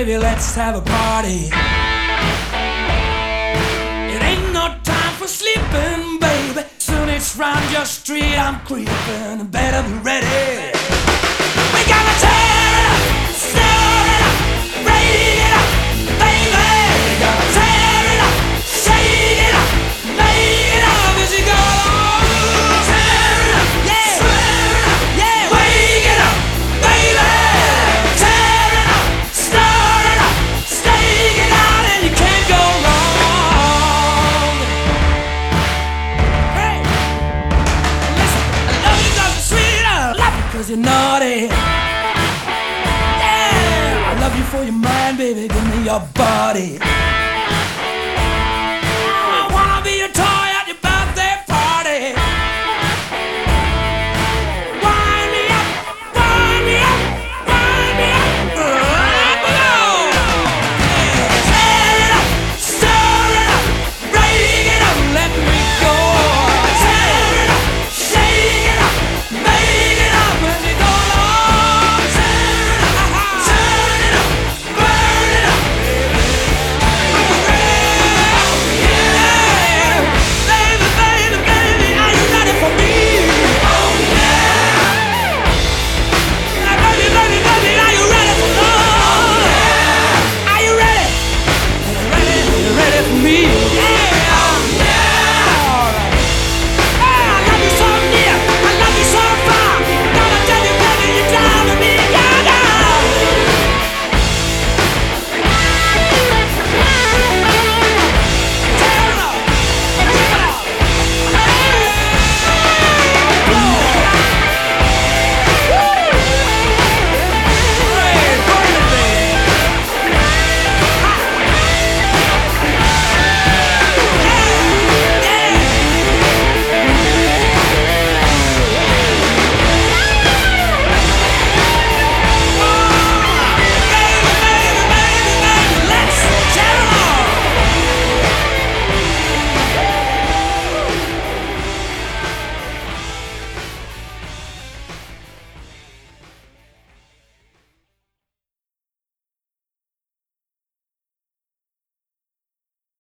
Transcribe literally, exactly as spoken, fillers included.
baby, let's have a party. It ain't no time for sleeping, baby. Soon it's round your street, I'm creeping. Better be ready. We gotta tear it up, stir it up, break it up, baby. We gotta tear it up, shake it up, make it up as you go. Tear it up, yeah, stir it up, yeah, wake it up, baby. Tear it up, stir it up, stake it out, and you can't go wrong. Hey, listen, I love you 'cause you're sweet, I love you 'cause you're naughty. Yeah, I love you for your mind, baby, give me your body.